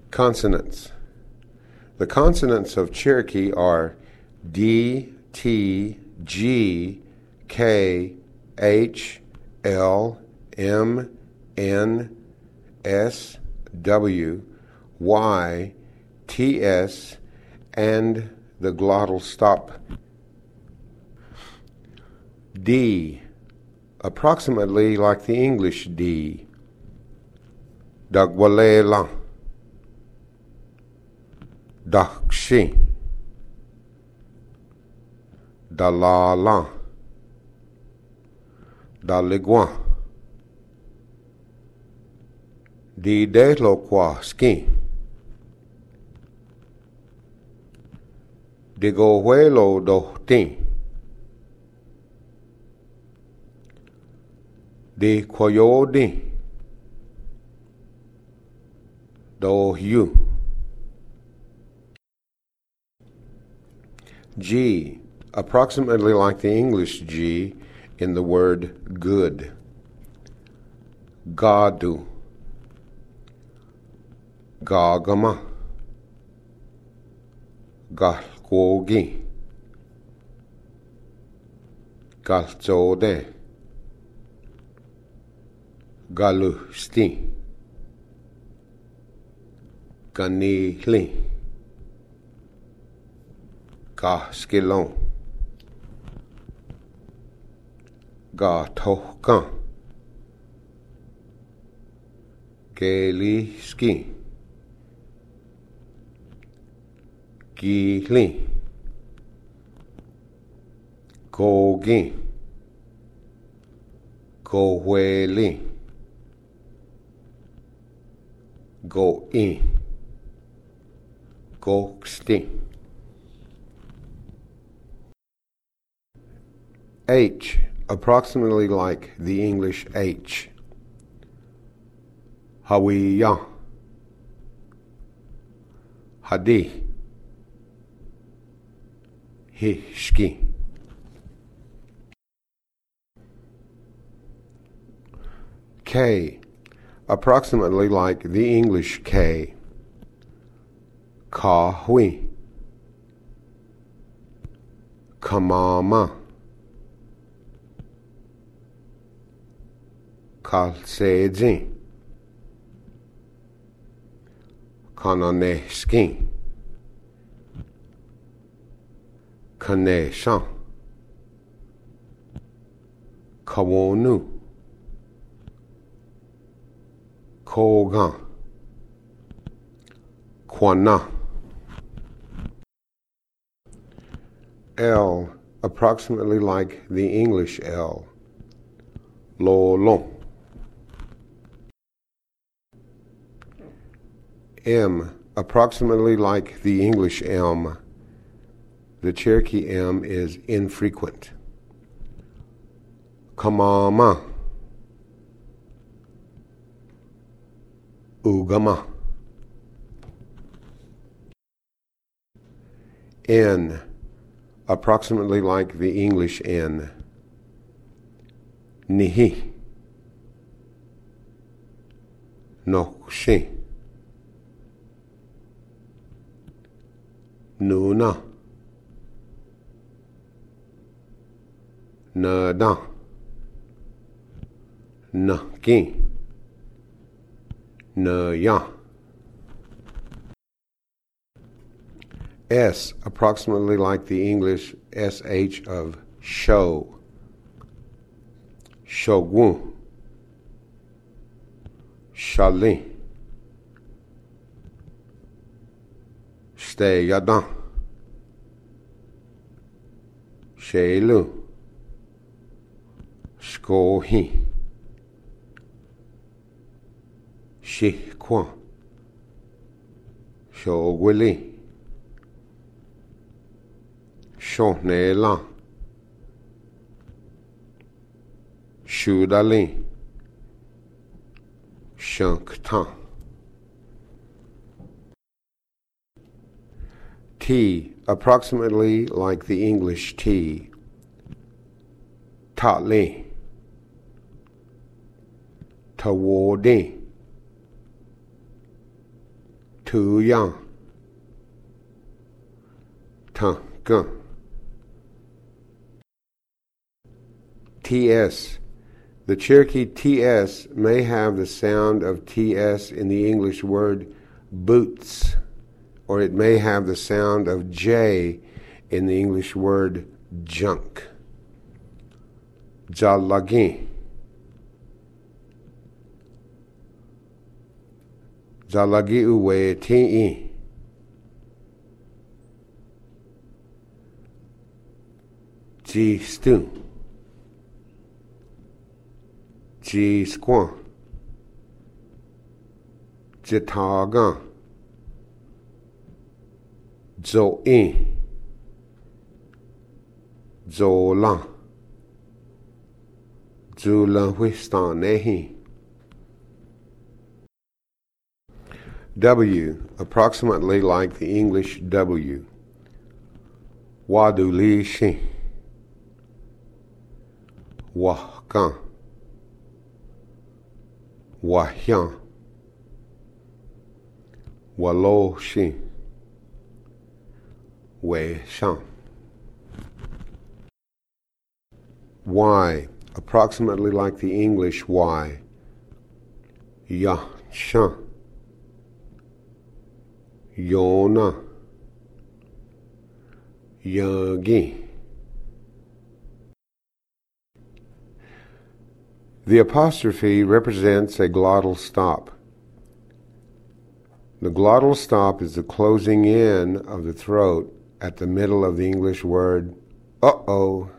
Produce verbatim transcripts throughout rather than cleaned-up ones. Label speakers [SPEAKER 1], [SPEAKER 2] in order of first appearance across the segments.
[SPEAKER 1] Consonants. The consonants of Cherokee are D, T, G, K, H, L, M, N, S, W, Y, T, S, and the glottal stop. D, approximately like the English D. Dagwalela, Dakshi, Dalala, Daligwa, Di Deloqua Ski, Digohuelo do Tin, Di Quayodi, Do You. G, approximately like the English G in the word good. Gadu, Gagama, Galkogi, Galzode, Galusti, Ganili, Gaskilon, Gatokan, Geliski, Gili, Gogi, Gohueli, Go-in, Go-sti. H, approximately like the English H. Hawiya, Hadi, Hishki. K, approximately like the English K. Kahui, Kamama, Kalsedzi, Kananeski, Kanesha, Kawonu, Koga, Kwana. L, approximately like the English L. Lolo. M, approximately like the English M. The Cherokee M is infrequent. Kamama, Ugama. N, approximately like the English N. Nihi, Nokshi, Nuna, Nada, Naki, Naya. S, approximately like the English S H of show. Shogun, Shali, Steyadan, Shelu, Skohi, Shikwa, Shogwili, Shonela, Shudali, Shankta. T, approximately like the English T. Tatli, Tawodi, tu yang, ta gun. T S. The Cherokee T S may have the sound of T S in the English word boots, or it may have the sound of J in the English word junk. Jalagin. Jalagi uwe ti. Ji stu. Ji squan. Jitagan. Zo in. Zo lan. Zula wistan nehi. W, approximately like the English W. Wadu li shi. Wahkan. Wahyan. Walo shi. Wei shan. Y, approximately like the English Y. Ya shan. Yona. Yagi. The apostrophe represents a glottal stop. The glottal stop is the closing in of the throat at the middle of the English word uh-oh.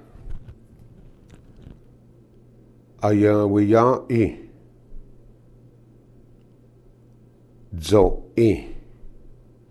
[SPEAKER 1] Ayawiya-i. Zo-i.